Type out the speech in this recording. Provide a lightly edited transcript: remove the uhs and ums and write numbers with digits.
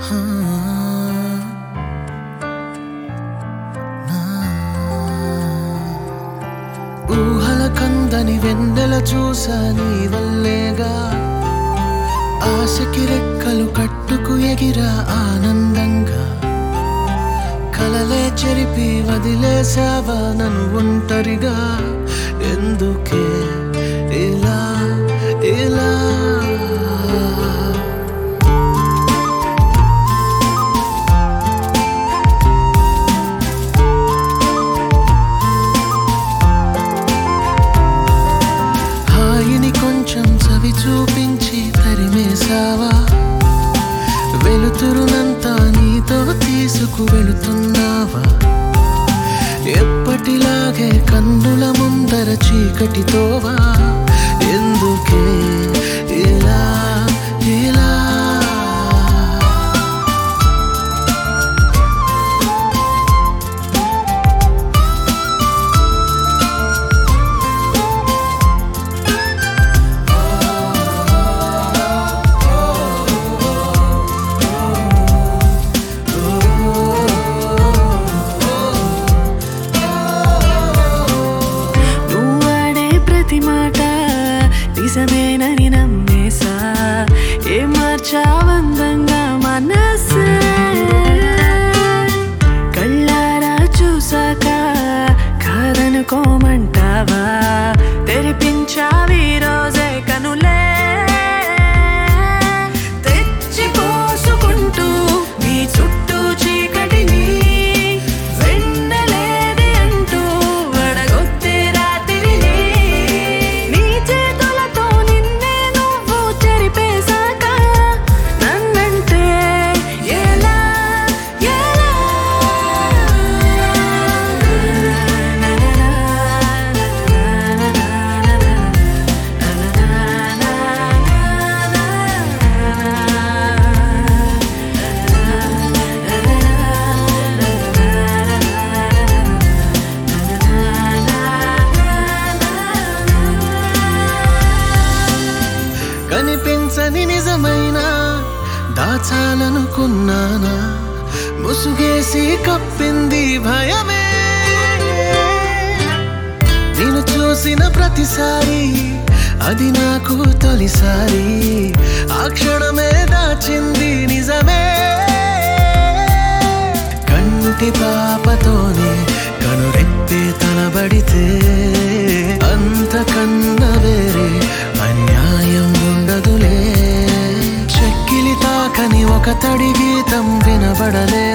ఊహల కందని వెన్నెల చూసా నీ వల్లేగా ఆశకి రెక్కలు కట్టుకు ఎగిరా ఆనందంగా కలలే చెరిపి వదిలేసావా నన్ను ఒంటరిగా ఎందుకే ఇలా ఇలా హాయిని కొంచెం చవి చూపించి తరిమేసావా వెలుతురునంతా నీతో తీసుకు వెళుతున్నావా ఎప్పటిలాగే కన్నుల ముందర చీకటితోవా ఎందుకే ఇలా ఇలా నిజమేనని నమ్మేసా ఏ మార్చావందంగా మనసే కళ్ళారా చూసాక కాదనుకోమంటావా తెరిపించావి రోజే కనులే తెచ్చి పోసుకుంటూ నీ చుట్టూ చీకటిని వెన్నలేది అంటూ వడగొత్తే రాత్రిని నీ చేతులతో నిన్నే నువ్వు చెరిపేశాక నన్నంటే ఎలా ఎలా కనిపించని నిజమైనా దాచాలనుకున్నానా ముసుగేసి కప్పింది భయమే నేను చూసిన ప్రతిసారి అది నాకు తొలిసారి ఆ క్షణమే దాచింది నిజమే కంటి పాపతోనే కనురెప్పే తలబడితే అంతకన్నా వేరే అన్యాయం ఉండదులే చెక్కిలి తాకని ఒక తడి గీతం వినబడలే